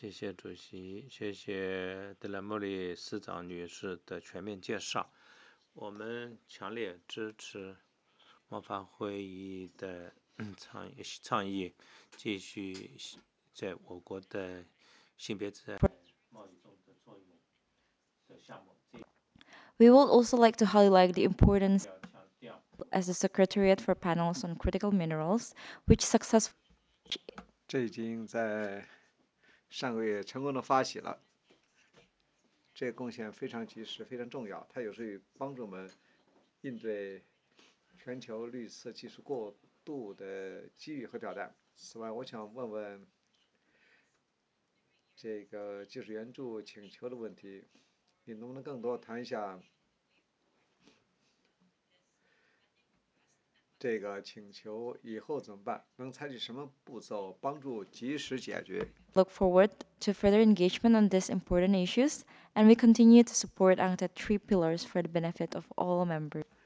谢谢主席，谢谢德莱莫里市长女士的全面介绍。我们强烈支持模范会议的倡议，继续在我国的性别在贸易中的作用的项目。 We would also like to highlight the importance 要强调 as the Secretariat for Panels on Critical Minerals, which successfully 这已经在上个月成功的发起了，这个贡献非常及时，非常重要，它有助于帮助我们应对全球绿色技术过渡的机遇和挑战。此外，我想问问这个技术援助请求的问题，你能不能更多谈一下这个请求以后怎么办？能采取什么步骤帮助及时解决？ look forward to further engagement on these important issues, and we continue to support UNCTAD 3 pillars for the benefit of all members.